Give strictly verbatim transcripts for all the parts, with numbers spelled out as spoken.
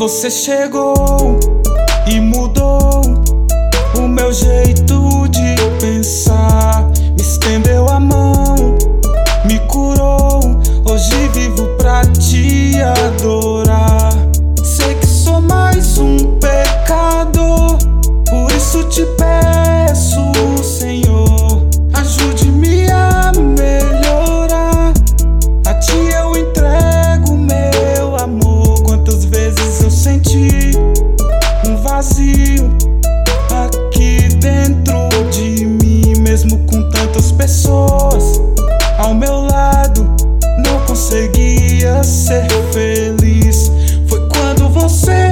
Você chegou e mudou o meu jeito de pensar. Me estendeu a mão, me curou. Hoje vivo pra te adorar. Sei que sou mais um pecador, por isso te peço, Senhor, ajude-me a melhorar. A ti eu entrego meu amor. Quantas vezes eu senti um vazio aqui dentro de mim, mesmo com tantas pessoas ao meu lado, não conseguia ser feliz. Foi quando você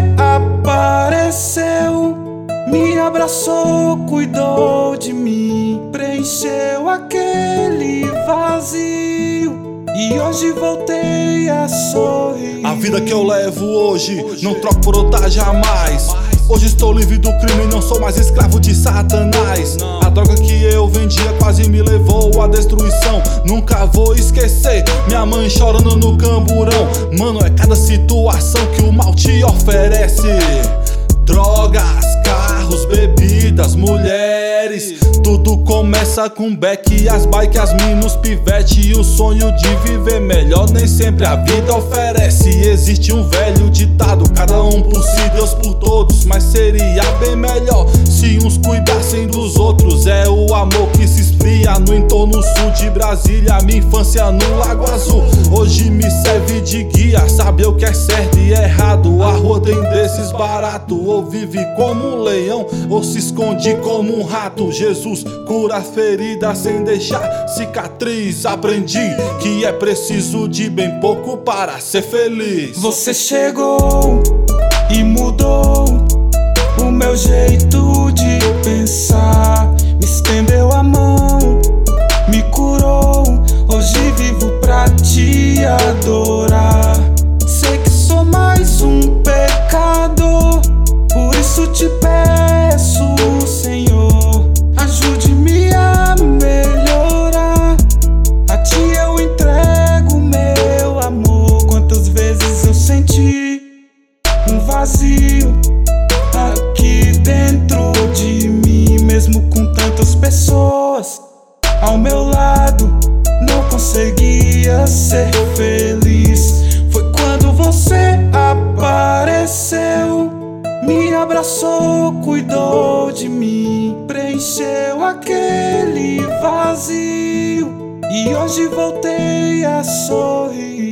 apareceu, me abraçou, cuidou de mim, preencheu aquele vazio, e hoje voltei a sorrir. A vida que eu levo hoje, não troco por outra jamais. Hoje estou livre do crime, não sou mais escravo de Satanás. A droga que eu vendia quase me levou à destruição. Nunca vou esquecer minha mãe chorando no camburão. Mano, é cada situação que o mal te oferece. Drogas, carros, bebidas, mulheres, tudo começa com beck, as bikes, as minas, pivete. E o sonho de viver melhor nem sempre a vida oferece. Existe um velho ditado: cada um por si, Deus por todos. Mas seria bem melhor se uns cuidassem dos outros. É o amor que se esfria no entorno sul de Brasília. Minha infância no Lago Azul hoje me serve de guia. Saber o que é certo e errado. A rua tem desses barato. Ou vive como um leão, ou se esconde como um rato. Jesus cura a ferida sem deixar cicatriz. Aprendi que é preciso de bem pouco para ser feliz. Você chegou e mudou o meu jeito de pensar. Me estendeu a mão, me curou. Hoje vivo pra te adorar. Sei que sou mais um pecador, por isso te peço, Senhor, ajude-me a melhorar. A ti eu entrego meu amor. Quantas vezes eu senti um vazio aqui dentro de mim, mesmo com tantas pessoas ao meu lado, não conseguia ser feliz. Foi quando você apareceu, me abraçou, cuidou de mim, preencheu aquele vazio, e hoje voltei a sorrir.